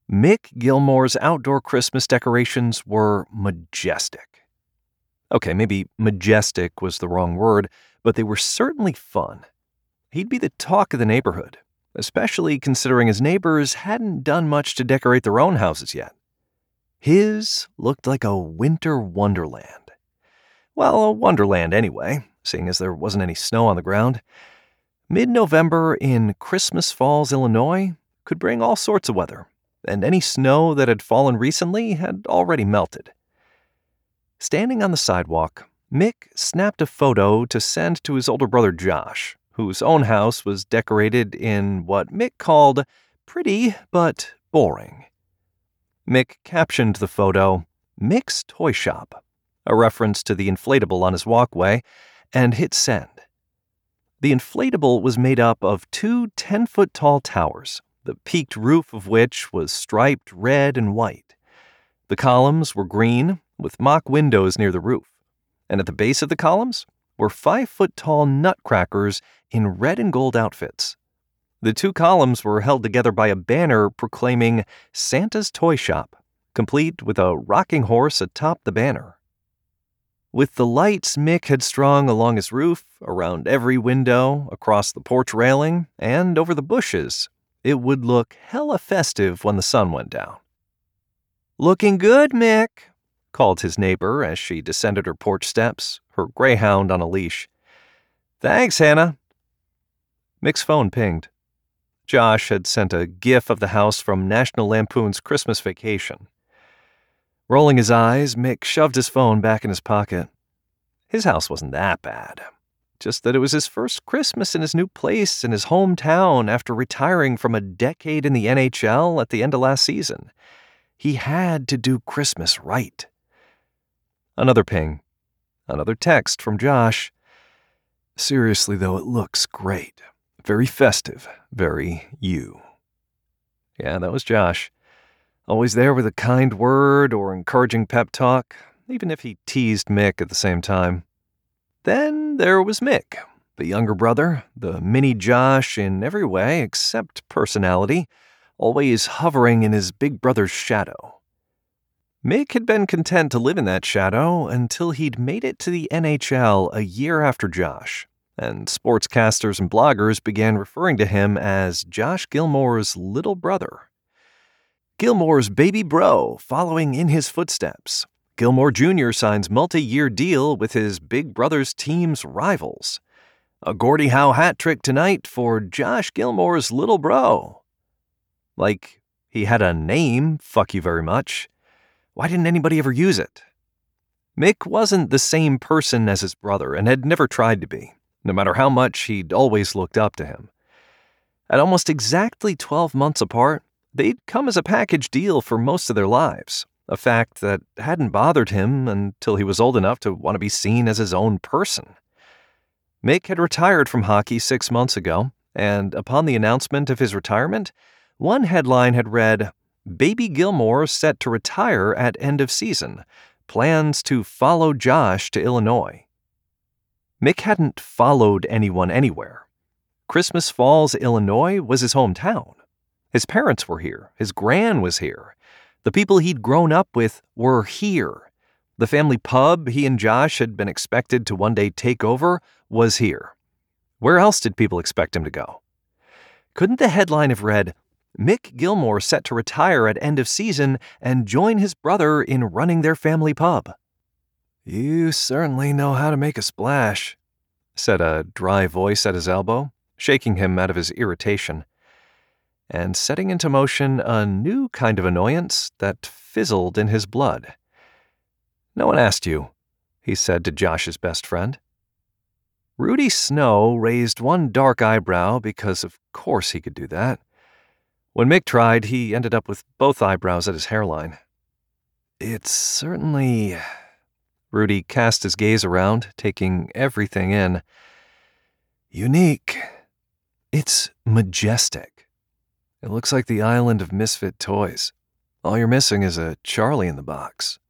Mick Gilmore's outdoor Christmas decorations were majestic. Okay, maybe majestic was the wrong word, but they were certainly fun. He'd be the talk of the neighborhood, especially considering his neighbors hadn't done much to decorate their own houses yet. His looked like a winter wonderland. Well, a wonderland anyway, seeing as there wasn't any snow on the ground. Mid-November in Christmas Falls, Illinois, could bring all sorts of weather, and any snow that had fallen recently had already melted. Standing on the sidewalk, Mick snapped a photo to send to his older brother Josh, whose own house was decorated in what Mick called pretty but boring. Mick captioned the photo, "Mick's Toy Shop," a reference to the inflatable on his walkway, and hit send. The inflatable was made up of two 10-foot-tall towers, the peaked roof of which was striped red and white. The columns were green, with mock windows near the roof, and at the base of the columns were 5-foot-tall nutcrackers in red and gold outfits. The two columns were held together by a banner proclaiming Santa's Toy Shop, complete with a rocking horse atop the banner. With the lights Mick had strung along his roof, around every window, across the porch railing, and over the bushes, it would look hella festive when the sun went down. "Looking good, Mick," called his neighbor as she descended her porch steps, her greyhound on a leash. "Thanks, Hannah." Mick's phone pinged. Josh had sent a gif of the house from National Lampoon's Christmas Vacation. Rolling his eyes, Mick shoved his phone back in his pocket. His house wasn't that bad. Just that it was his first Christmas in his new place in his hometown after retiring from a decade in the NHL at the end of last season. He had to do Christmas right. Another ping. Another text from Josh. "Seriously, though, it looks great. Very festive. Very you." Yeah, that was Josh. Always there with a kind word or encouraging pep talk, even if he teased Mick at the same time. Then there was Mick, the younger brother, the mini Josh in every way except personality, always hovering in his big brother's shadow. Mick had been content to live in that shadow until he'd made it to the NHL a year after Josh, and sportscasters and bloggers began referring to him as Josh Gilmore's little brother. Gilmore's baby bro following in his footsteps. Gilmore Jr. signs multi-year deal with his big brother's team's rivals. A Gordie Howe hat trick tonight for Josh Gilmore's little bro. Like, he had a name, fuck you very much. Why didn't anybody ever use it? Mick wasn't the same person as his brother and had never tried to be, no matter how much he'd always looked up to him. At almost exactly 12 months apart, they'd come as a package deal for most of their lives, a fact that hadn't bothered him until he was old enough to want to be seen as his own person. Mick had retired from hockey 6 months ago, and upon the announcement of his retirement, one headline had read, "Baby Gilmore set to retire at end of season. Plans to follow Josh to Illinois." Mick hadn't followed anyone anywhere. Christmas Falls, Illinois was his hometown. His parents were here. His gran was here. The people he'd grown up with were here. The family pub he and Josh had been expected to one day take over was here. Where else did people expect him to go? Couldn't the headline have read, "Mick Gilmore set to retire at end of season and join his brother in running their family pub"? "You certainly know how to make a splash," said a dry voice at his elbow, shaking him out of his irritation, and setting into motion a new kind of annoyance that fizzled in his blood. "No one asked you," he said to Josh's best friend. Rudy Snow raised one dark eyebrow because of course he could do that. When Mick tried, he ended up with both eyebrows at his hairline. "It's certainly..." Rudy cast his gaze around, taking everything in. "Unique. It's majestic. It looks like the island of misfit toys. All you're missing is a Charlie in the box."